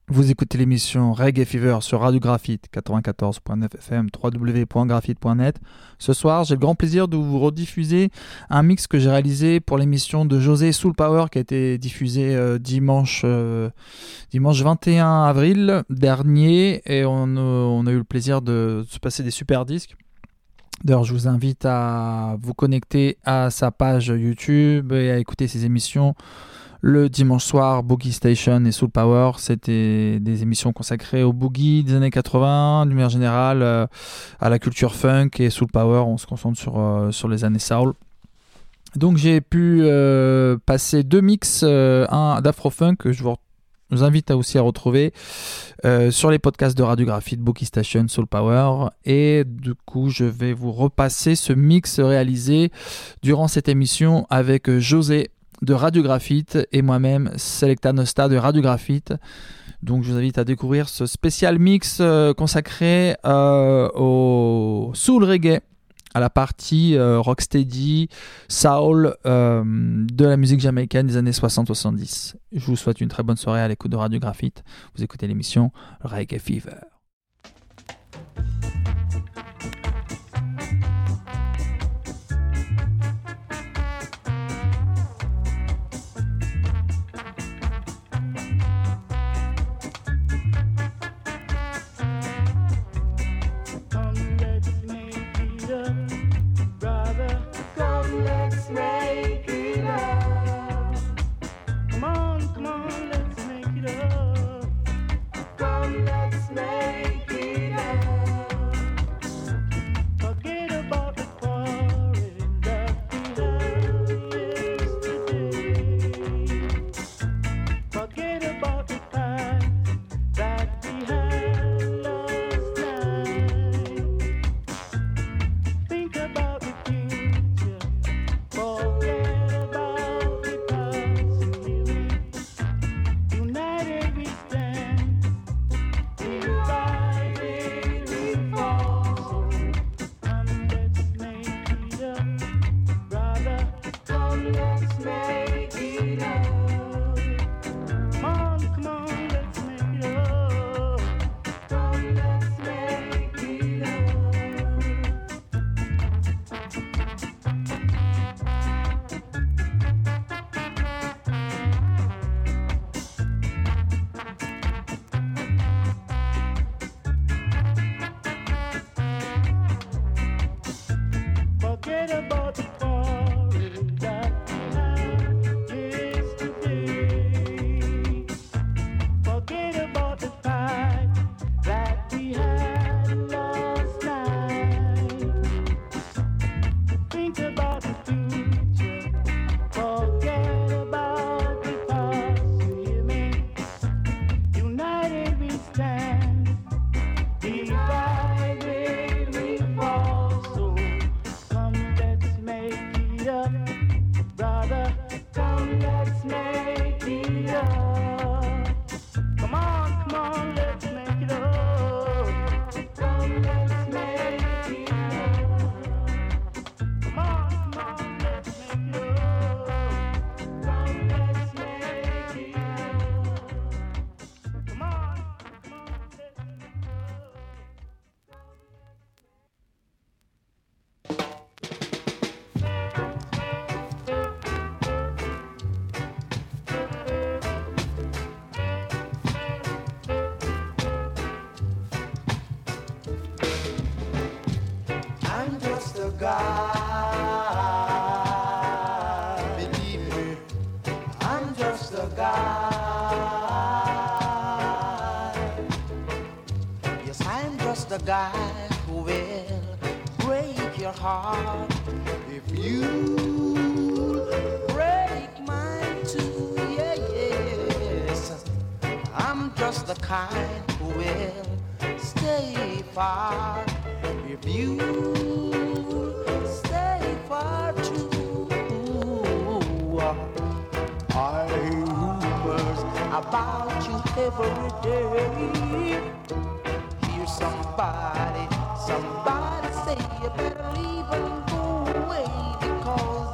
Vous écoutez l'émission Reggae Fever sur Radio Graphite 94.9 FM, www.graphite.net. Ce soir, j'ai le grand plaisir de vous rediffuser un mix que j'ai réalisé pour l'émission de José Soul Power qui a été diffusée dimanche 21 avril dernier, et on a eu le plaisir de se passer des super disques. D'ailleurs, je vous invite à vous connecter à sa page YouTube et à écouter ses émissions. Le dimanche soir, Boogie Station et Soul Power, c'était des émissions consacrées au boogie des années 80, de manière générale, à la culture funk, et Soul Power, on se concentre sur les années soul. Donc j'ai pu passer deux mix, un d'Afro-Funk que je vous invite aussi à retrouver sur les podcasts de Radio Graphite, Boogie Station, Soul Power. Et du coup, je vais vous repasser ce mix réalisé durant cette émission avec José de Radio Graphite et moi-même, Selecta Nostra de Radio Graphite. Donc je vous invite à découvrir ce spécial mix consacré au soul reggae, à la partie rocksteady, soul de la musique jamaïcaine des années 60-70. Je vous souhaite une très bonne soirée à l'écoute de Radio Graphite. Vous écoutez l'émission Reggae Fever.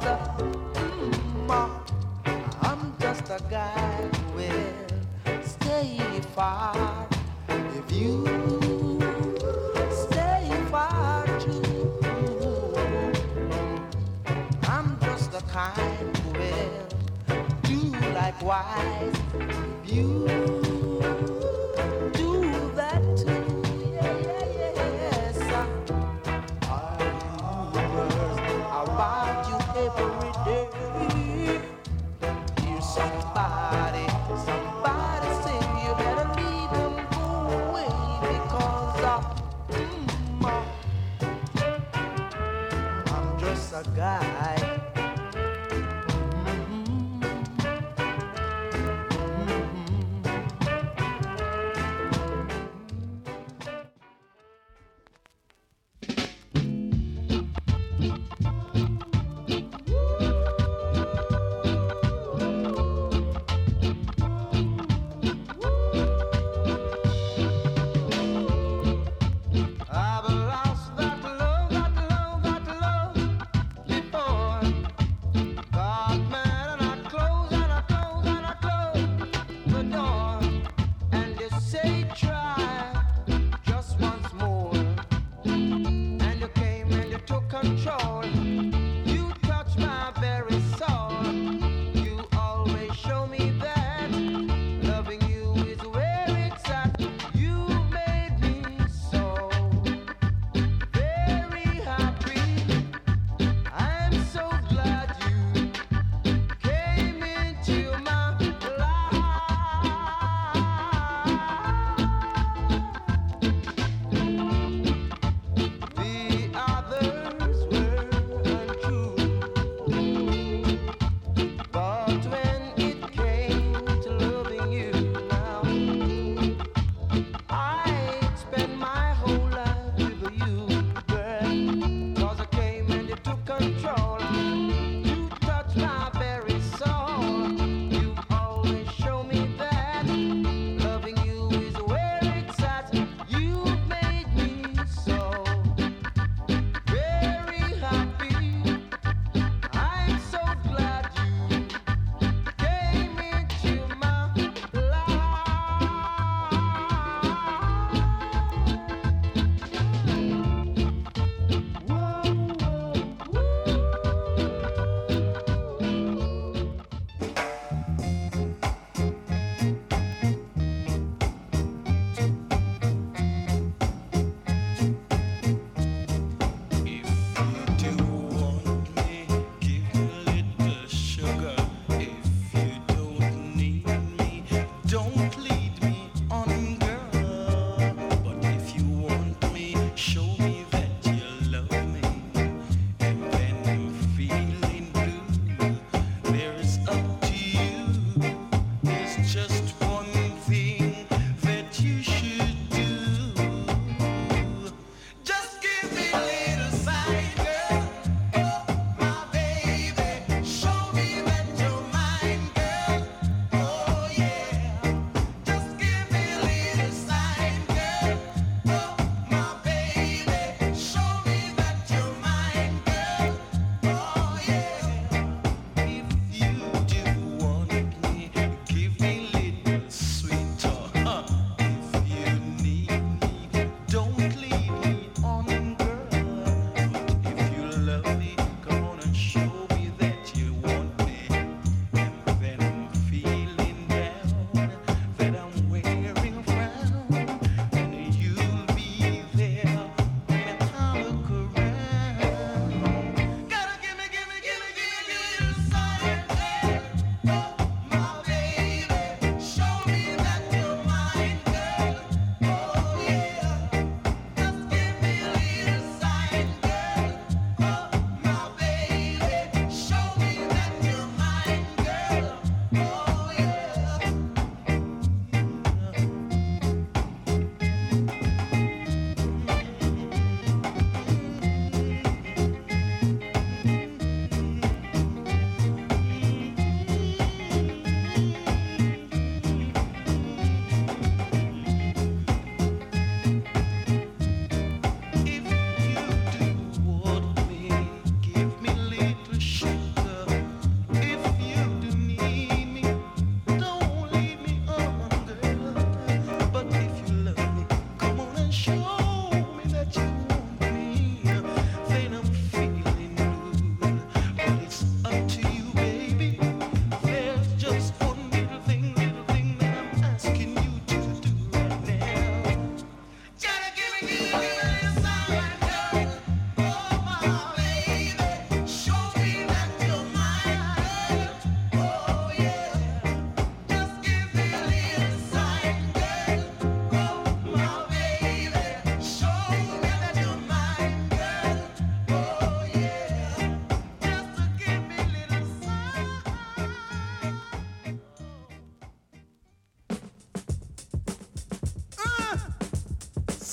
I'm just a guy who will stay stay far, if you stay far too, I'm just the kind who will do likewise. If you do that too, yes, about you every day. Hear somebody say you better leave him go away because I'm just a guy.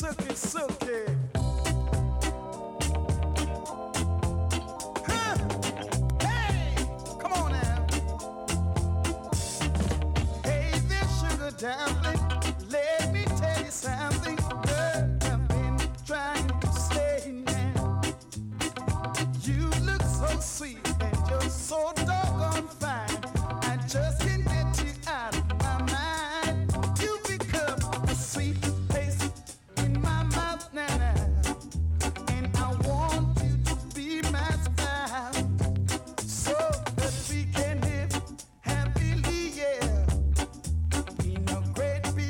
silky, silky. Huh? Hey, come on now. Hey, there, sugar dumpling, let me tell you something. Girl, I've been trying to say now. You look so sweet and you're so doggone fine. I just can't get you out of my mind. You become a sweet taste in my mouth now, and I want you to be my spouse, so that we can live happily, yeah, in a great big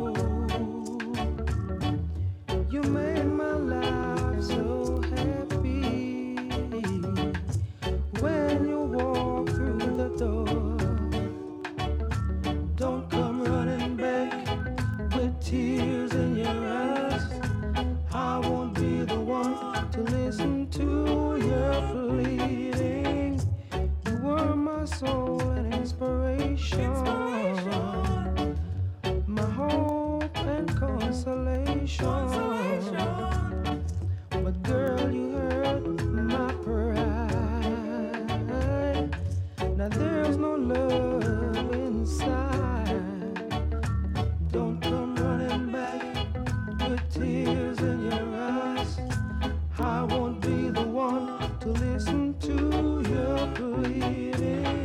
You made my life so happy when you walk through the door. Don't come running back with tears in your eyes. I won't be the one to listen to your pleading. You were my soul and inspiration, my hope and consolation. But girl, you hurt my pride. Now there's no love inside. Don't come running back with tears in your eyes. I won't be the one to listen to your pleading.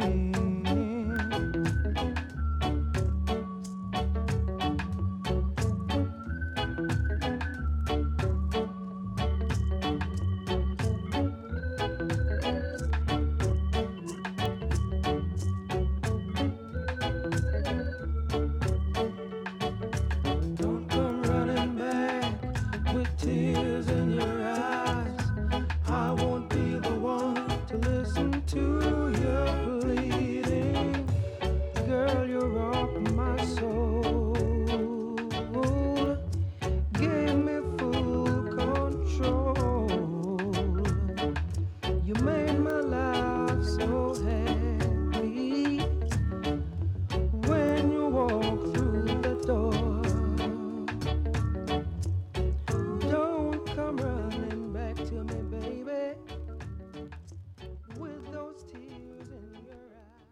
Don't come running back with tears in your eyes. I won't be the one to listen to your pleading. Girl, you rock my soul, give me full control. You made my life so happy when you walk through the door. Don't come running back to me, baby, with those tears in your eyes.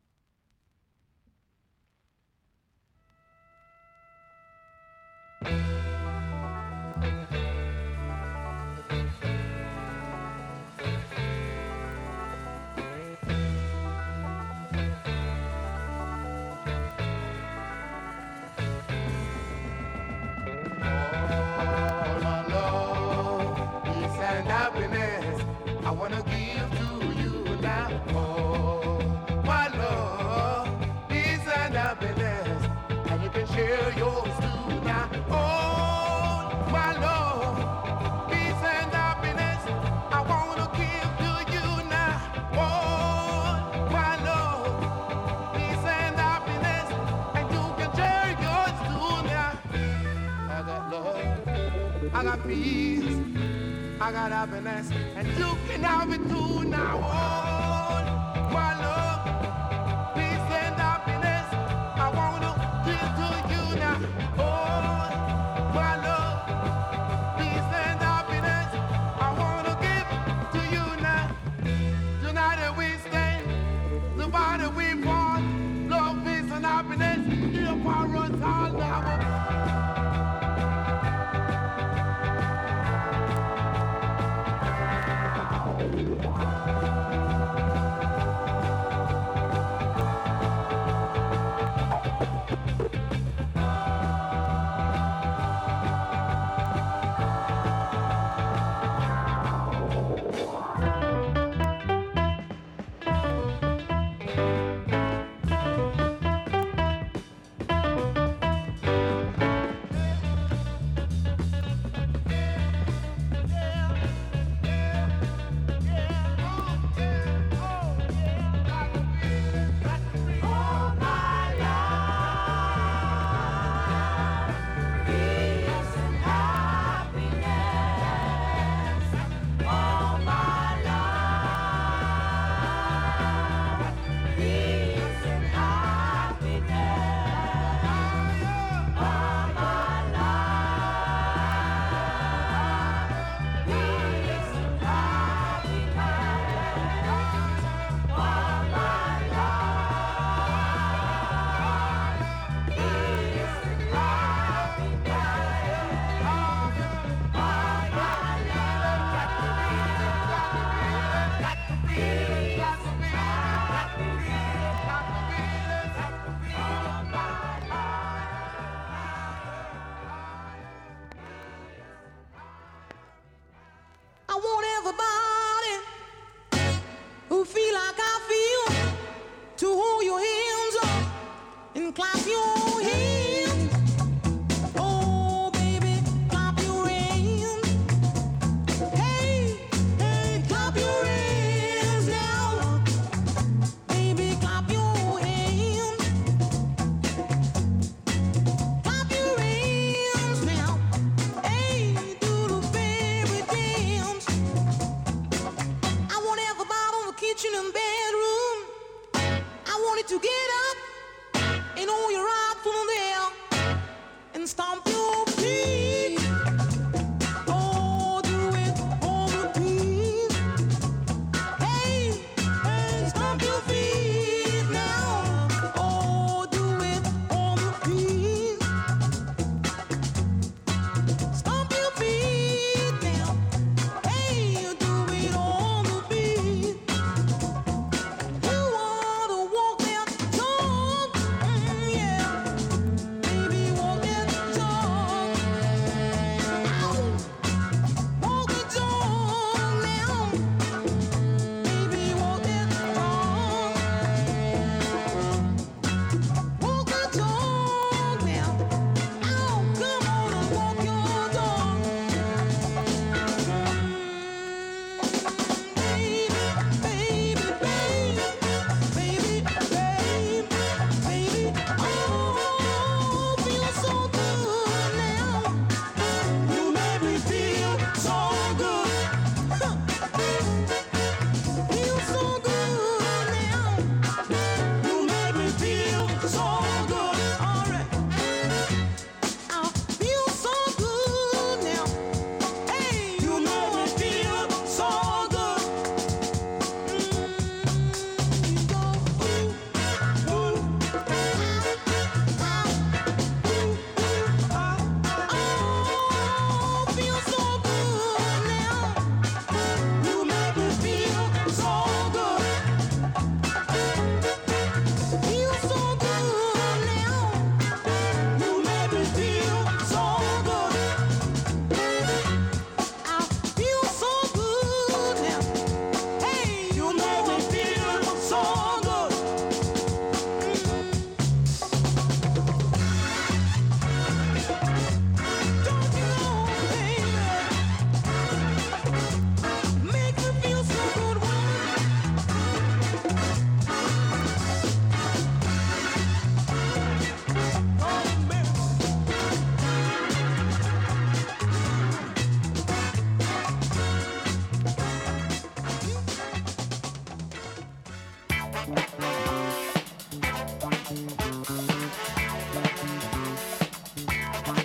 All my love, peace and happiness, I wanna give to you now. Oh, my love, peace and happiness, and you can share yours too now. Oh, my love, peace and happiness, I wanna give to you now. Oh, my love, peace and happiness, and you can share yours too now. I got love, I got peace, I got happiness, and you can have it too now. Oh, my love, peace and happiness, I wanna give to you now. Oh, my love, peace and happiness, I wanna give to you now. United we stand, divided we fall. Love, peace and happiness, here for us all now.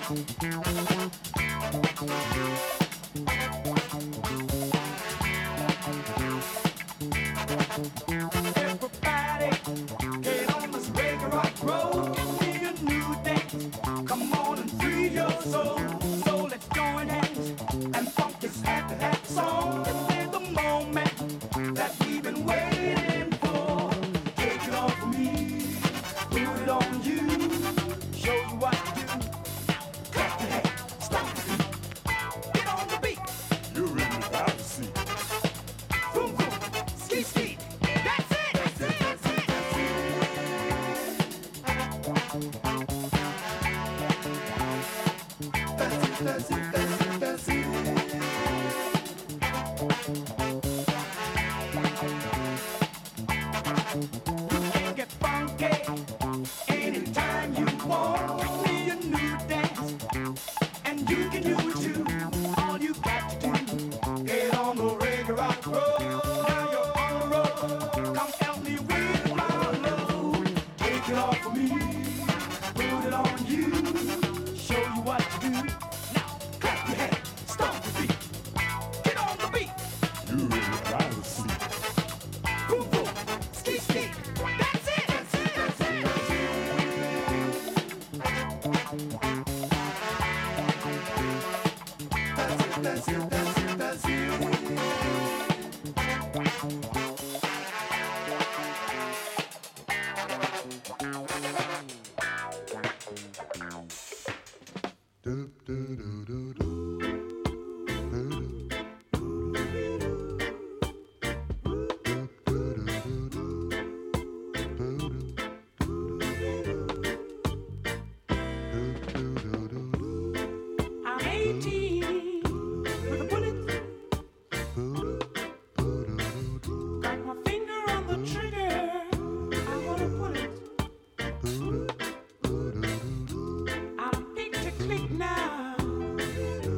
Everybody, get on this reggae rock road. Give me a new dance. Come on and free your soul. So let's join hands and funk this happy song. This is the moment that we've been waiting for. Take it off of me, put it on you. Show you what to do. Clap your hands, stomp your feet. Get on the beat. You're in the privacy. Boom, boom, ski, ski. That's it, that's it, that's it, that's it. That's it, that's it. You can get funky anytime you want. Give me a new dance, and you can do it too. All you got to do, get on the reggae rock road. Now you're on the road. Come help me with my load. Take it off of me, put it on you. Show you what to do. Now clap your hands, stomp your feet. Get on the beat. You're in the privacy. Boom, boom, ski, ski. That's it, that's it, that's it, that's it. That's it, that's it, that's it. Do, do, do, do, do. I'm 18 with a bullet. Got my finger on the trigger. I wanna put it. I'm big to click now.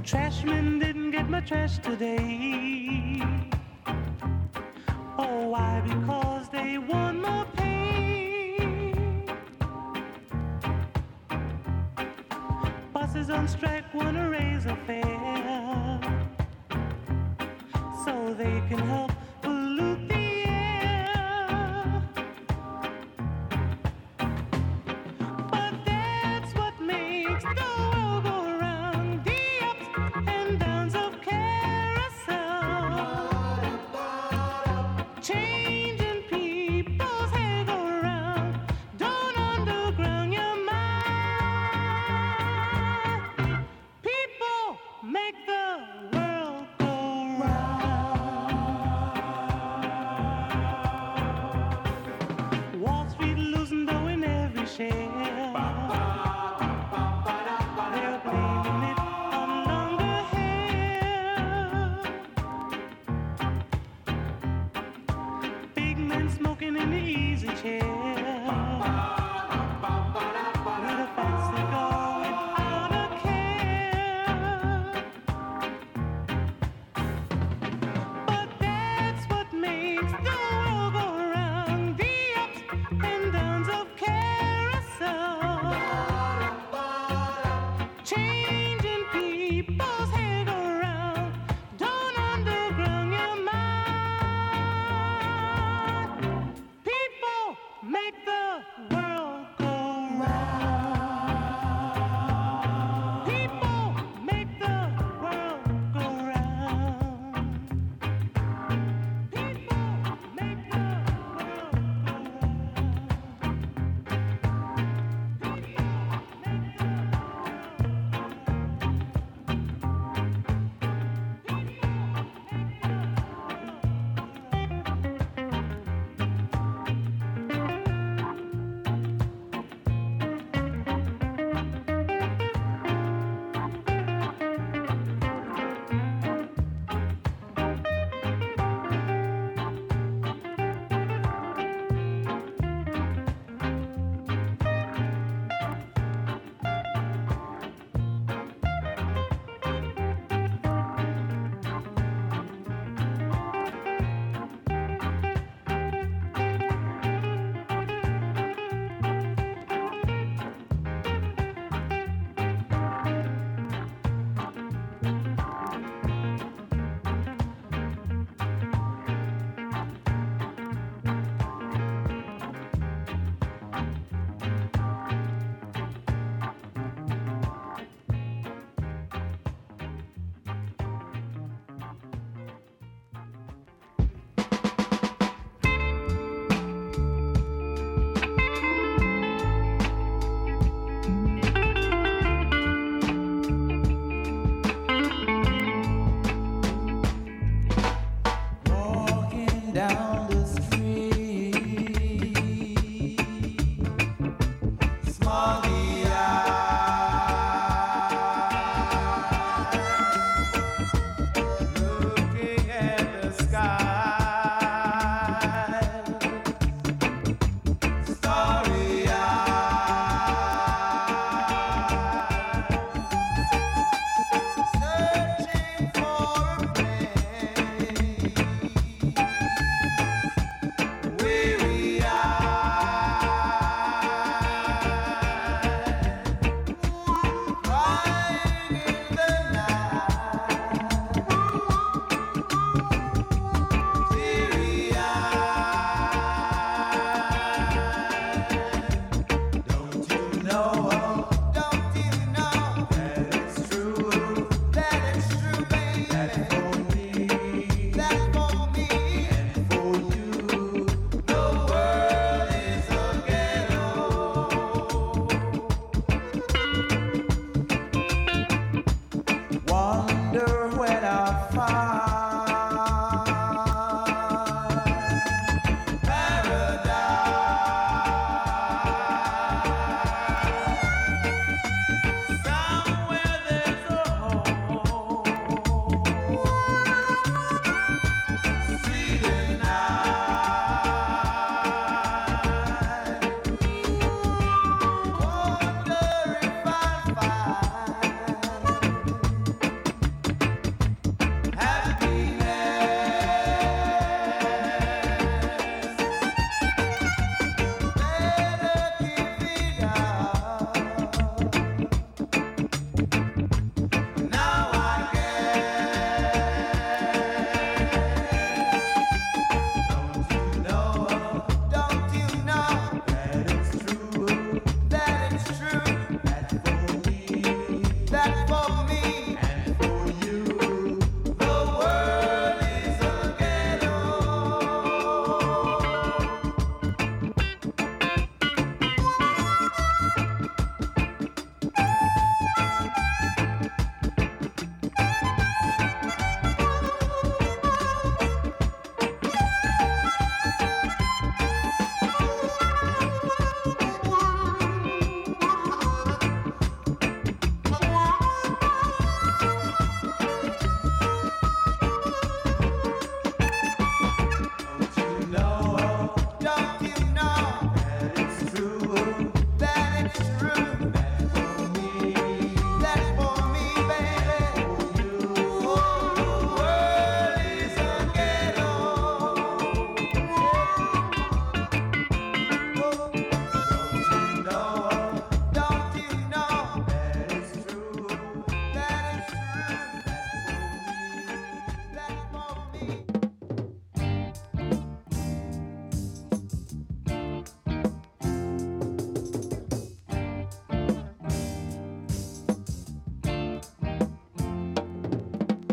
Trashman didn't get my trash today. Oh, why? Because they want more pay. Buses on strike wanna raise a fare so they can help pollute the air. But that's what makes the world go round, the ups and downs of carousel, changing people's head go round. Don't underground your mind. People make the world go round. Wall Street losing dough in every share. They're blaming it on longer hair. Big men smoking in the easy chair. With a fancy car without a care.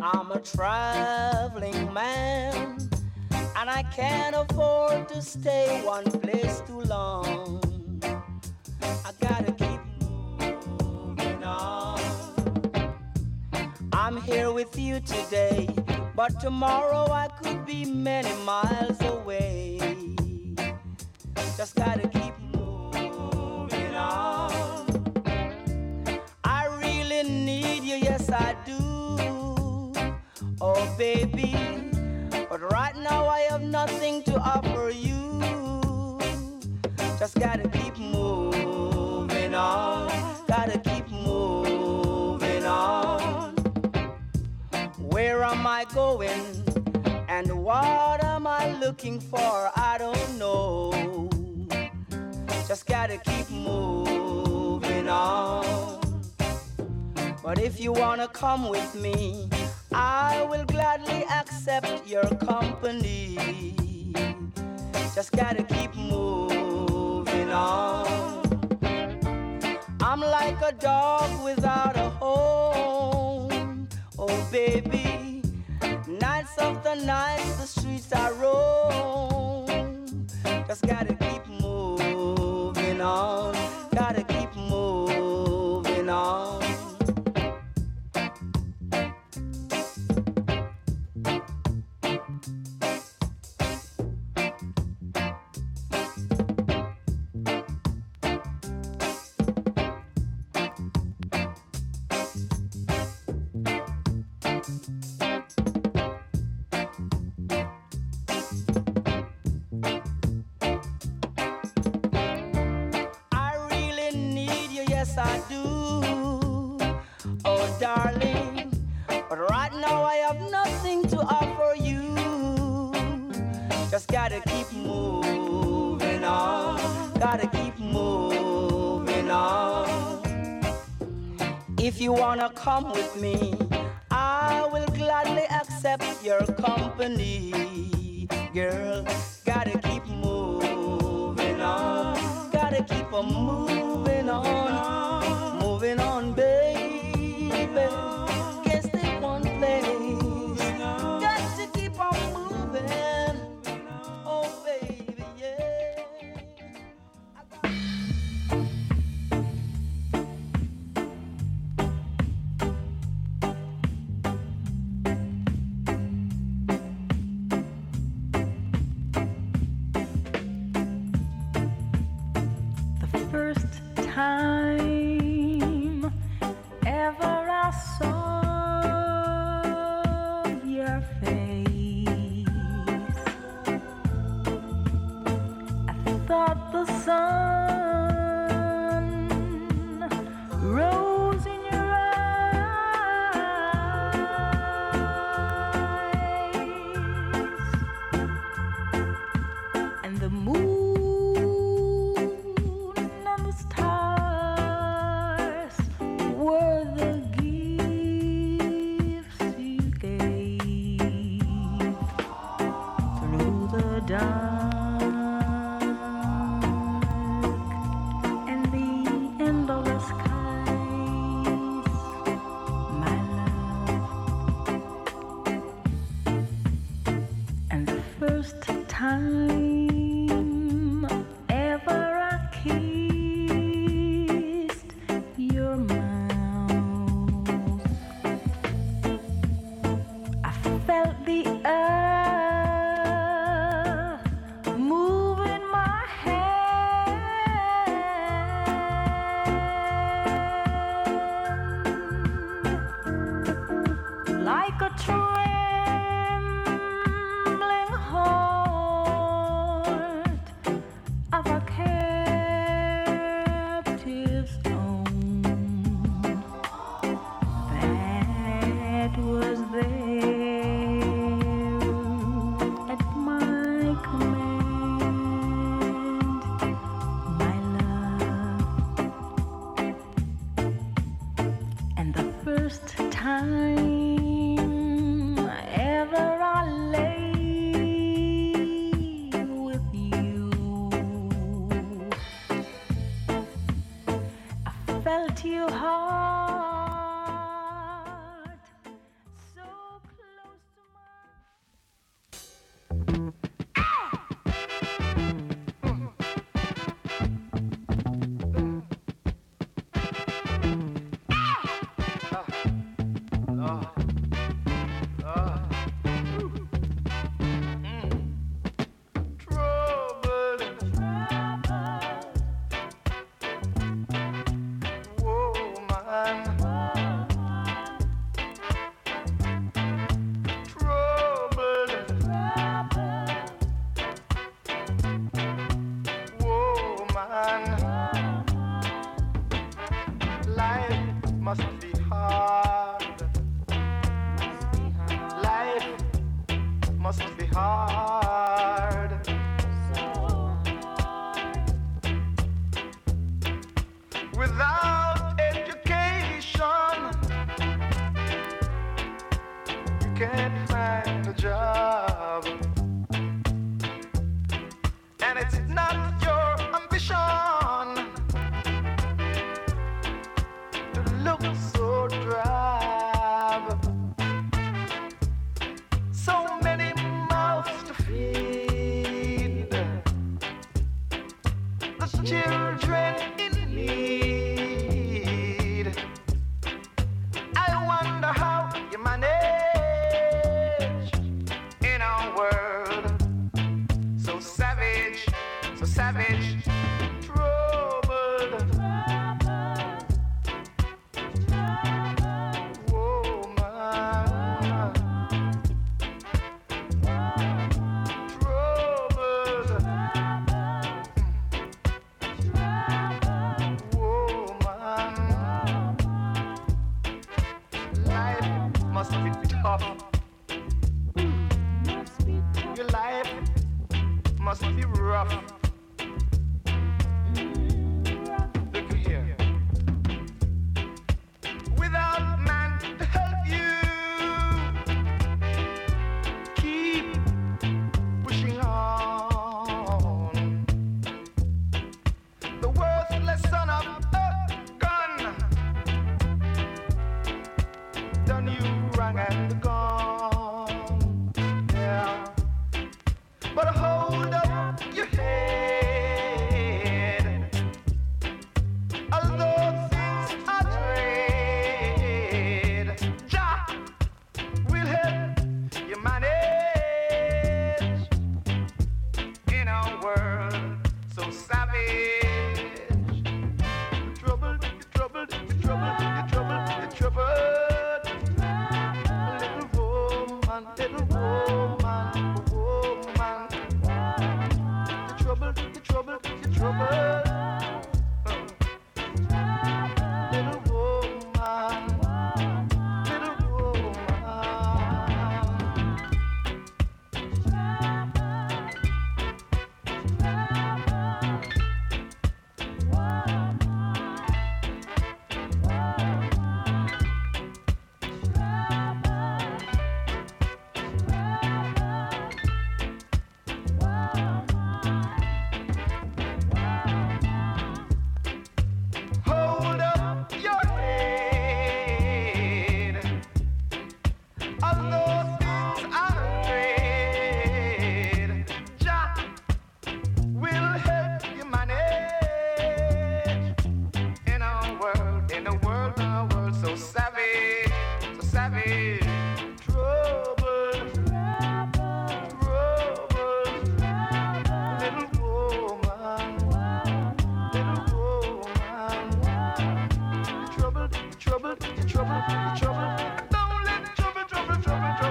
I'm a traveling man, and I can't afford to stay one place too long. I gotta keep moving on. I'm here with you today, but tomorrow I could be many miles away. Just gotta keep moving on. I really need you, yes I do. Oh baby, but right now I have nothing to offer you. Just gotta keep moving on. Gotta keep moving on. Where am I going? And what am I looking for? I don't know. Just gotta keep moving on. But if you wanna come with me, I will gladly accept your company. Just gotta keep moving on. I'm like a dog without a home. Oh baby, nights after nights the streets I roam. Just gotta keep moving on. Gotta keep moving on. I do, oh darling, but right now I have nothing to offer you. Just gotta keep moving on, gotta keep moving on. If you wanna come with me, I will gladly accept your company. Girl, gotta keep moving on, gotta keep on moving on. Moving on, baby. Can't stay one place. Got to keep on moving. Oh, baby, yeah. The first time ever I saw your face, I thought the sun rose in your eyes, and the moon and the stars were the gifts you gave through the dark and the endless skies, my love. And the first time ever I kissed your mouth, I felt the earth move in my hand like a trembling heart of a captive's own that was there at my command, my love. And the first time hard. Without education, you can't find a job. And it's not your ambition to look so drab. So many mouths to feed, the children in need. I wonder how you manage in a world so savage, troubled. Woman, troubled. Woman, life must be tough. Your life must be rough. Look here. Without man to help you, keep pushing on. The worthless son of a gun done you wrong and gone. Yeah. But hold up your head. Although things are dread, Jah will help you manage in a world so savage. You're troubled, you're troubled, you're troubled, you're troubled, you're troubled. Little woman, little woman, woman. You're troubled, you're troubled, you're troubled. Little woman, little hold up your head. Although things are dread, Jah will help you manage in a world, so savage, troubled, little woman, little woman. Troubled, troubled, troubled, troubled. Don't let trouble, trouble, trouble, trouble.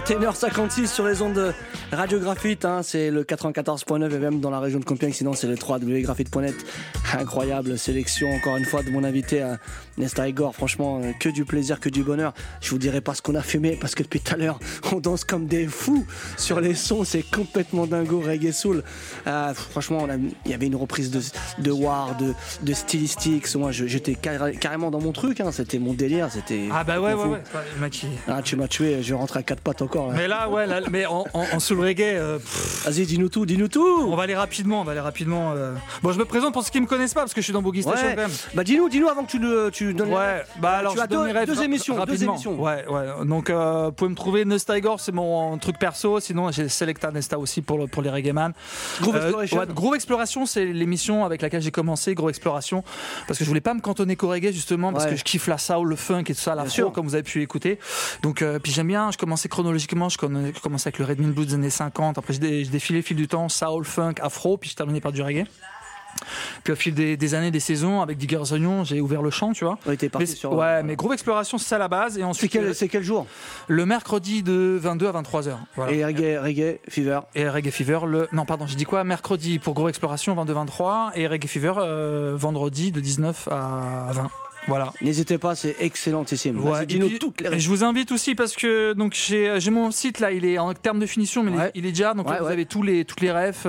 21h56 sur les ondes de Radio Graphite, hein, c'est le 94.9 FM dans la région de Compiègne, sinon c'est le www.graphite.net. Incroyable sélection encore une fois de mon invité Nesta Igor, franchement que du plaisir, que du bonheur. Je vous dirai pas ce qu'on a fumé parce que depuis tout à l'heure on danse comme des fous sur les sons, c'est complètement dingo, reggae soul. Franchement il y avait une reprise de War, de Stylistics, moi j'étais carrément dans mon truc, hein, c'était mon délire, c'était... Ah bah ouais. Tu m'as tué, je rentre à 4 pattes encore. Là. Mais là, mais en soul reggae. Vas-y, dis-nous tout. On va aller rapidement. Bon, je me présente pour ceux qui me connaissent pas parce que je suis dans Boogie Station quand même. Bah dis-nous avant que tu donnes. Ouais. Bah alors tu as deux émissions. Ouais. Donc vous pouvez me trouver Nesta Igor, c'est mon truc perso. Sinon j'ai Selecta Nesta aussi pour les reggae man. Groove Exploration, c'est l'émission avec laquelle j'ai commencé. Groove Exploration, parce que je voulais pas me cantonner qu'au reggae justement parce que je kiffe la soul, le funk et tout ça, l'afro comme vous avez pu écouter. Donc puis j'aime bien. Je commençais chronologiquement. Je commençais avec le Red Mill Blues des années 50. Après, je défilais au fil du temps, soul, funk, afro, puis je terminais par du reggae. Puis au fil des années, des saisons, avec Digger's Onion, j'ai ouvert le champ, tu vois. Ouais, t'es parti sur... mais Groove Exploration, c'est ça la base. Et ensuite, c'est quel jour ? Le mercredi de 22 à 23h. Voilà. Et Reggae Fever. Et Reggae Fever, non, pardon, j'ai dit quoi ? Mercredi pour Groove Exploration, 22-23, et Reggae Fever, vendredi de 19 à 20. Voilà. N'hésitez pas, c'est excellentissime. Ouais, je vous invite aussi parce que donc j'ai mon site là, il est en termes de finition, mais il est déjà donc là, vous avez toutes les refs.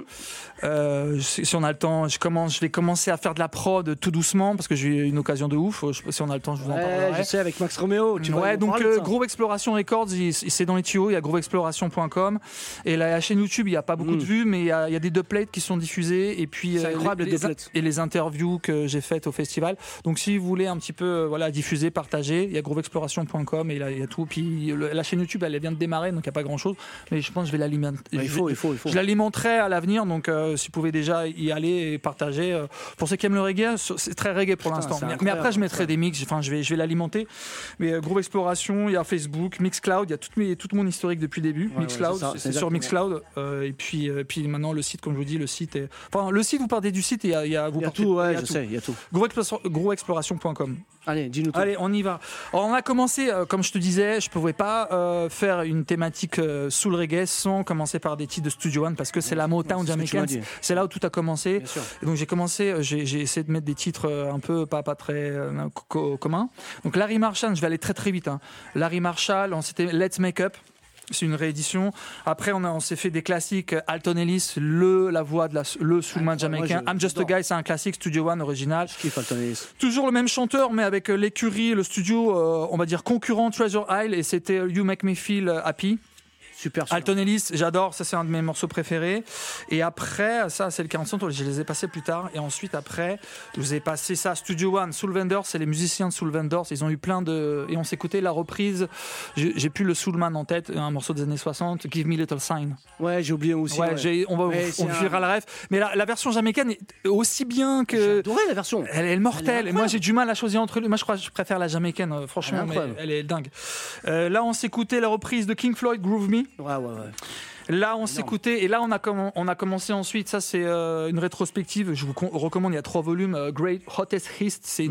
Si on a le temps, je vais commencer à faire de la prod tout doucement parce que j'ai eu une occasion de ouf. Si on a le temps, je vous en parlerai. Je sais, avec Max Romeo. Donc Groove Exploration Records, c'est dans les tuyaux. Il y a grooveexploration.com et la chaîne YouTube, il y a pas beaucoup de vues, mais il y a des dubplates qui sont diffusés et puis c'est incroyable les interviews que j'ai faites au festival. Donc si vous voulez un petit peu diffuser, partager, il y a grooveexploration.com et là il y a tout. Puis la chaîne YouTube, elle vient de démarrer, donc il n'y a pas grand chose, mais je pense que je vais l'alimenter. Il faut. Je l'alimenterai à l'avenir, donc si vous pouvez déjà y aller et partager. Pour ceux qui aiment le reggae, c'est très reggae pour l'instant. Mais après je mettrai des mix, enfin je vais l'alimenter. Mais Groove Exploration, il y a Facebook, Mixcloud, il y a tout mon historique depuis le début. Mixcloud, c'est sur Mixcloud. Et puis maintenant le site, comme je vous dis, le site vous partez du site et il y a tout. Il y a tout. grooveexploration.com. Allez, dis-nous tout. Allez, on y va. Alors, on a commencé, comme je te disais, je ne pouvais pas faire une thématique soul reggae sans commencer par des titres de Studio One parce que c'est la Motown jamaïcaine. C'est là où tout a commencé. Et donc j'ai commencé, j'ai essayé de mettre des titres un peu pas très communs. Donc Larry Marshall, je vais aller très très vite. Larry Marshall, c'était Let's Make Up. C'est une réédition. Après, on s'est fait des classiques. Alton Ellis, la voix de le soulman jamaïcain. I'm Just a Guy, c'est un classique Studio One original. Je kiffe Alton Ellis. Toujours le même chanteur, mais avec l'écurie, le studio, on va dire concurrent Treasure Isle, et c'était You Make Me Feel Happy. Super. Alton Ellis, j'adore, ça c'est un de mes morceaux préférés. Et après, ça c'est le 45 tours, je les ai passés plus tard. Et ensuite, après, je vous ai passé ça, Studio One, Soul Vendors, c'est les musiciens de Soul Vendors. Ils ont eu plein de. Et on s'écoutait la reprise, j'ai plus le Soulman en tête, un morceau des années 60, Give Me Little Sign. Ouais, j'ai oublié aussi. On verra la ref. Mais la version jamaïcaine est aussi bien que. J'ai adoré la version. Elle est mortelle. Et moi, j'ai du mal à choisir entre les. Moi, je crois que je préfère la jamaïcaine, franchement, mais elle est dingue. Là, on s'écoutait la reprise de King Floyd, Groove Me. Ouais. Là, on s'écoutait et là, on a commencé ensuite. Ça, c'est une rétrospective. Je vous recommande. Il y a 3 volumes. Great Hottest Hits, c'est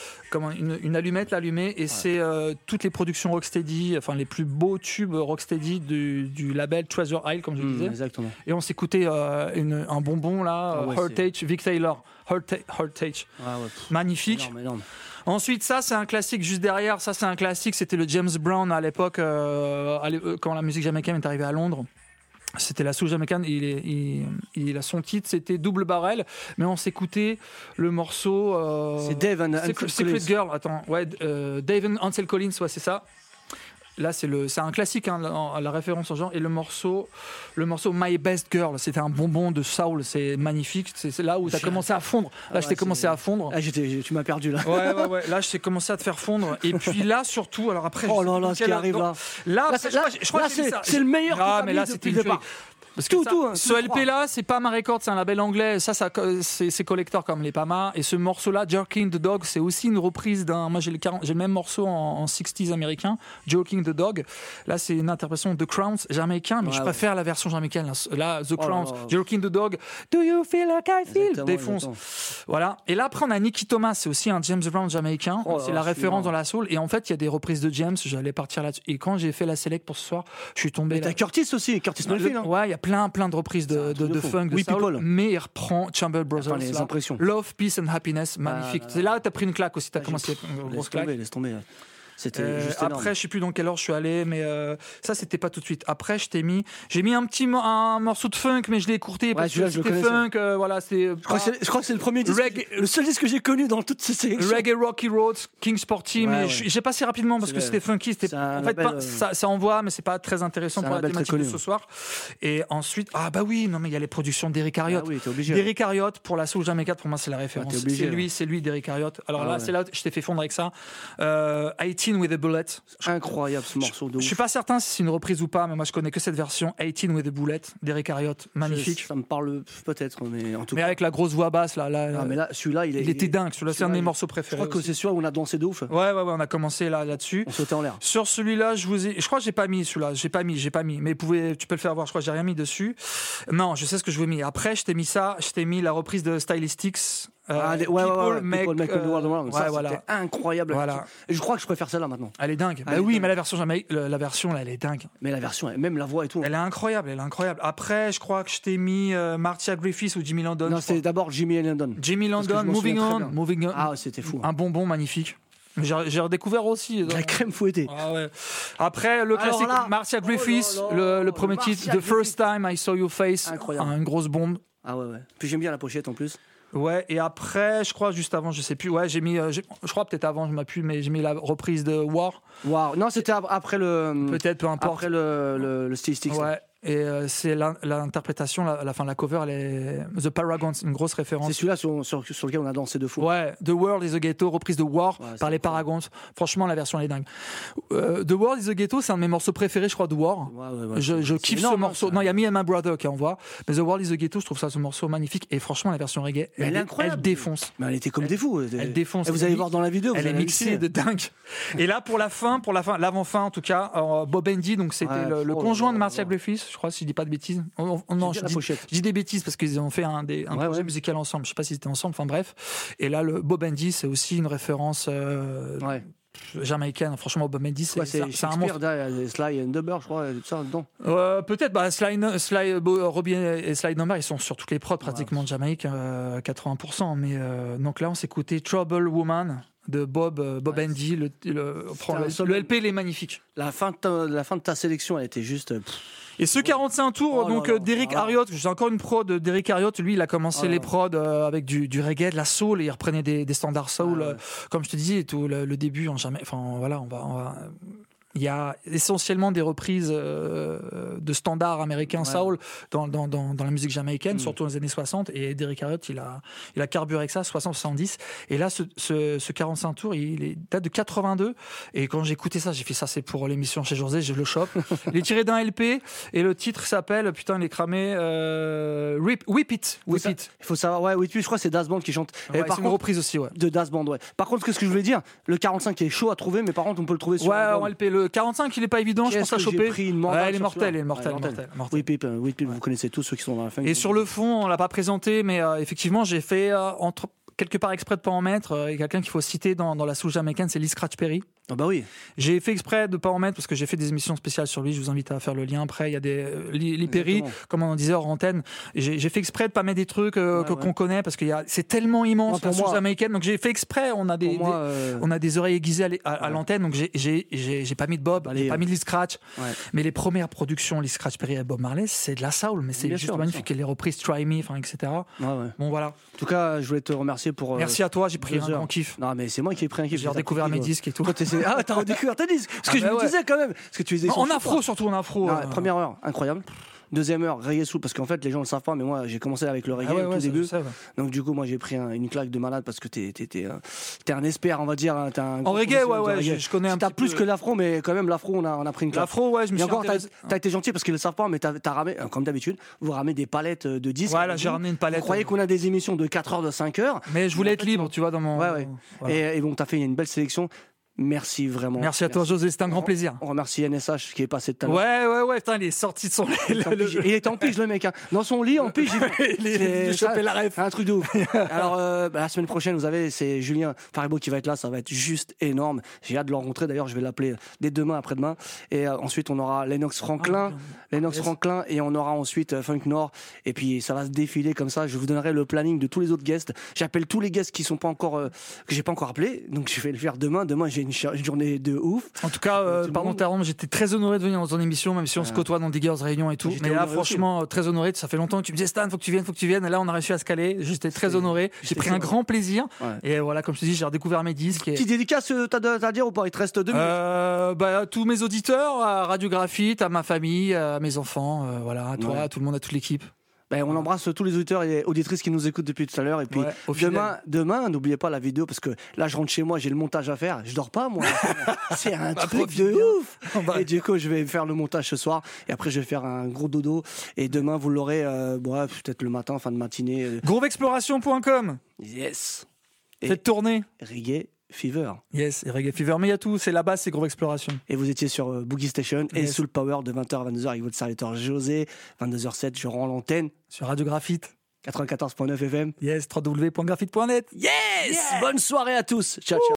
une allumette allumée et c'est toutes les productions Rocksteady, enfin les plus beaux tubes Rocksteady du label Treasure Isle, comme je disais. Exactement. Et on s'écoutait un bonbon là, Heritage, Vic Taylor, Heritage. Magnifique. Énorme. Ensuite, ça c'est un classique juste derrière. Ça c'est un classique. C'était le James Brown à l'époque, quand la musique jamaïcaine est arrivée à Londres. C'était la soul jamaïcaine. Il a son titre, c'était Double Barrel. Mais on s'écoutait le morceau. C'est Dave and Ansel Secret Collins. Girl. Attends, Dave and Ansel Collins, c'est ça. Là, c'est un classique, la référence au genre. Et le morceau My Best Girl, c'était un bonbon de soul, c'est magnifique. C'est là où tu as commencé à fondre. Là, je t'ai commencé à fondre. Tu m'as perdu là. Ouais. Là, je t'ai commencé à te faire fondre. Et puis là, surtout, alors après. Oh là là, ce qui arrive là. Là, je crois que c'est le meilleur. Ah, mais là, c'était une tuerie. Parce que Tout, ça, tout, hein, ce tout le LP là, c'est Pama Records, c'est un label anglais. Ça c'est collector comme les Pama. Et ce morceau là, Jerking the Dog, c'est aussi une reprise d'un. Moi j'ai le même morceau en 60s américain, Joking the Dog. Là c'est une interprétation de The Crowns jamaïcain, mais je préfère la version jamaïcaine. Là The Crowns, Jerking the Dog, Do you feel like I feel? Défonce. Voilà. Et là après on a Nicky Thomas, c'est aussi un James Brown jamaïcain. C'est la référence dans la soul. Et en fait il y a des reprises de James. J'allais partir là-dessus. Et quand j'ai fait la select pour ce soir, je suis tombé. Mais t'as Curtis aussi, Curtis Mayfield. Hein. Ouais, il y a plein de reprises de funk, de Oui, soul, People. mais il reprend Chamber Brothers. Les là. impressions. Love, Peace and Happiness, magnifique. C'est là où t'as pris une claque aussi, t'as commencé une grosse claque. Laisse tomber. C'était juste énorme. Après, je sais plus dans quelle heure je suis allé, mais ça, c'était pas tout de suite. Après, j'ai mis un morceau de funk, mais je l'ai écourté parce que c'était funk. Voilà, c'est. Je crois que c'est le premier disque, le seul disque que j'ai connu dans toutes ces sélections. Reggae Rocky Road, King Sporty, mais j'ai passé rapidement parce que c'était funky. En fait, ça envoie, mais c'est pas très intéressant pour la thématique de ce soir. Et ensuite, non, mais il y a les productions d'Eric Harriott. D'Eric Harriott pour la soul jamaïcaine, pour moi, c'est la référence. C'est lui, d'Eric Harriott. Alors là, c'est là, je t'ai fait fondre avec ça. 18 with a Bullet. Incroyable ce morceau de ouf. Je suis pas certain si c'est une reprise ou pas, mais moi je connais que cette version 18 with a Bullet d'Eric Harriott, magnifique. Ça me parle peut-être, mais en tout cas. Mais avec la grosse voix basse là. Mais là, celui-là, il était dingue. Celui-là, c'est un de mes morceaux préférés. Je crois que c'est celui où on a dansé de ouf. Ouais, on a commencé là-dessus. On sautait en l'air. Sur celui-là, je crois que j'ai pas mis celui-là. J'ai pas mis. Mais tu peux le faire voir. Je crois que j'ai rien mis dessus. Non, je sais ce que je veux mis. Après, je t'ai mis la reprise de Stylistics. People Make the World Around. Ça, voilà. C'était incroyable. Voilà. Et je crois que je préfère celle-là maintenant. Elle est dingue. Mais la version la version là, elle est dingue. Mais la version, même la voix et tout. Elle est incroyable. Après, je crois que je t'ai mis Marcia Griffiths ou Jimmy London. Non, c'était d'abord Jimmy London. Moving On. Ah, c'était fou. Un bonbon magnifique. J'ai redécouvre aussi. La crème fouettée. Ah ouais. Après, le classique Marcia Griffiths, le premier titre, The First Time I Saw Your Face. Incroyable. Une grosse bombe. Ah ouais. Puis j'aime bien la pochette en plus. Ouais, et après, je crois juste avant, je sais plus. Ouais, j'ai mis, je crois peut-être avant, je m'appuie, mais j'ai mis la reprise de War. Non, c'était après le. Peut-être, peu importe. Après le Stylistics. Ouais. Et c'est l'interprétation, la cover, elle est The Paragons, une grosse référence. C'est celui-là sur lequel on a dansé de fou. Ouais, The World is a Ghetto, reprise de War par les Paragons. Franchement, la version elle est dingue. The World is a Ghetto, c'est un de mes morceaux préférés, je crois, de War. Je kiffe ce morceau. Non, il y a Me and My Brother qui envoie, mais The World is a Ghetto, je trouve ça ce morceau magnifique. Et franchement, la version reggae, elle est incroyable. Elle défonce. Mais elle était comme des fous. Elle défonce. Et vous allez voir dans la vidéo. Elle est mixée de dingue. Et là, pour la fin, l'avant-fin en tout cas, Bob Andy, donc c'était le conjoint de Marcia Griffiths, je crois, si je dis pas de bêtises. Non, je dis des bêtises parce qu'ils ont fait un projet musical ensemble. Je sais pas si c'était ensemble. Enfin bref. Et là, le Bob Andy, c'est aussi une référence jamaïcaine. Franchement, Bob Andy, c'est un monstre. Sly and Number, je crois, tout ça dedans. Peut-être. Robbie et Sly Number, ils sont sur toutes les prods pratiquement de Jamaïque, 80%. Mais donc là, on s'est écouté Trouble Woman de Bob Andy. Le LP, il est magnifique. La fin de ta sélection, elle était juste. Et ce 45 tours, d'Eric Harriott, j'ai encore une prod d'Eric Harriott. Lui, il a commencé les prods avec du reggae, de la soul, et il reprenait des standards soul, comme je te disais, tout le début en jamais. Enfin voilà, on va. Il y a essentiellement des reprises de standards américains soul dans la musique jamaïcaine, surtout dans les années 60. Et Derrick Harriott, il a carburé avec ça, 60-70. Et là, ce 45 tours, il date de 82. Et quand j'ai écouté ça, j'ai fait ça, c'est pour l'émission chez José, je le chope. Il est tiré d'un LP et le titre s'appelle, putain, il est cramé, Whip It. Il faut savoir, Whip It, je crois que c'est Das Band qui chante. Ouais, c'est une reprise aussi, de Das Band, ouais. Par contre, ce que je voulais dire, le 45 est chaud à trouver, mais par contre, on peut le trouver sur en LP. Le 45, il est pas évident, je pense à choper. Il est mortel. Whip It, vous connaissez tous ceux qui sont dans la fin. Et sur le fond, on l'a pas présenté, mais effectivement, j'ai fait quelque part exprès de pas en mettre. Il y a quelqu'un qu'il faut citer dans la soul jamaïcaine, c'est Lee Scratch Perry. Ah bah oui. J'ai fait exprès de pas en mettre parce que j'ai fait des émissions spéciales sur lui. Je vous invite à faire le lien. Après, il y a des Lee Perry, comme on en disait hors antenne. J'ai fait exprès de pas mettre des trucs qu'on connaît parce que c'est tellement immense la soul jamaïcaine. Donc j'ai fait exprès. On a des oreilles aiguisées à l'antenne. Donc j'ai pas mis de Bob, j'ai pas mis de Lee Scratch. Mais les premières productions Lee Scratch Perry et Bob Marley, c'est de la soul, mais c'est juste magnifique. Et les reprises Try Me, etc. Bon voilà. En tout cas, je voulais te remercier pour. Merci à toi. J'ai pris un grand kiff. Non mais c'est moi qui ai pris un kiff. J'ai redécouvert mes disques et tout. Ah, t'as redécouvert tes disques. Parce que je me disais quand même. Parce que tu les en afro, surtout en afro. Première heure, incroyable. Deuxième heure, reggae soul, parce qu'en fait, les gens ne le savent pas, mais moi, j'ai commencé avec le reggae Ah ouais, au ouais, tout ça, début. je sais, ouais. Donc, du coup, moi, j'ai pris une claque de malade parce que t'es un expert, on va dire. T'es un En gros reggae, professionnel ouais, de reggae. je connais un T'as petit plus peu. que l'afro, mais quand même, l'afro, on a pris une claque. L'afro, ouais, je me Et suis encore, intéressé. t'as été gentil parce qu'ils ne le savent pas, mais t'as ramé, comme d'habitude, vous ramez des palettes de disques. Voilà, j'ai ramené une palette. Vous croyez qu'on a des émissions de 4 heures, de 5 heures. Mais je voulais être libre, tu vois, dans mon. Ouais. Voilà. Et bon, t'as fait une belle sélection. Merci vraiment. Merci à toi, José, c'était un grand plaisir. On remercie NSH qui est passé tout à l'heure. Ouais, putain, il est sorti de son. Il est en pige, le mec. Hein. Dans son lit, en pige. J'ai chopé la ref. Un truc de ouf. Alors, la semaine prochaine, vous avez, c'est Julien Faribault qui va être là. Ça va être juste énorme. J'ai hâte de le rencontrer. D'ailleurs, je vais l'appeler dès demain, après-demain. Et ensuite, on aura Lennox Franklin. Franklin. Et on aura ensuite Funk Nord. Et puis, ça va se défiler comme ça. Je vous donnerai le planning de tous les autres guests. J'appelle tous les guests qui sont pas encore, que j'ai pas encore appelés. Donc, je vais le faire demain. Demain, j'ai une journée de ouf. En tout cas, Tout le pardon, monde. Taron, j'étais très honoré de venir dans ton émission, même si on se côtoie dans Diggers Réunion et tout. J'étais Mais là, honoré franchement, très honoré. Ça fait longtemps que tu me disais, Stan, faut que tu viennes. Et là, on a réussi à se caler. J'étais très honoré. J'ai j'étais pris un fier. grand plaisir. Ouais. Et voilà, comme je te dis, j'ai redécouvert mes disques. Et... Petite dédicace, t'as à dire ou pas? Il te reste 2 minutes. À tous mes auditeurs, à Radio Graphite, à ma famille, à mes enfants, voilà, à toi, Ouais. à tout le monde, à toute l'équipe. Ben, on embrasse tous les auditeurs et auditrices qui nous écoutent depuis tout à l'heure. Et puis Ouais, au demain, n'oubliez pas la vidéo parce que là, je rentre chez moi, j'ai le montage à faire. Je dors pas, moi. C'est un truc profite de bien. ouf. Bah. Et du coup, je vais faire le montage ce soir. Et après, je vais faire un gros dodo. Et demain, vous l'aurez, peut-être le matin, fin de matinée. Groovexploration.com, Yes. Et faites tourner. Reggae Fever. Yes, et Reggae Fever. Mais il y a tout, c'est la base, c'est Groove Exploration. Et vous étiez sur Boogie Station et Yes. Soul Power de 20h à 22h avec votre serviteur José. 22h07, je rends l'antenne. Sur Radio Graphite. 94.9 FM. Yes, www.graphite.net. Yes. Bonne soirée à tous. Ciao, ciao.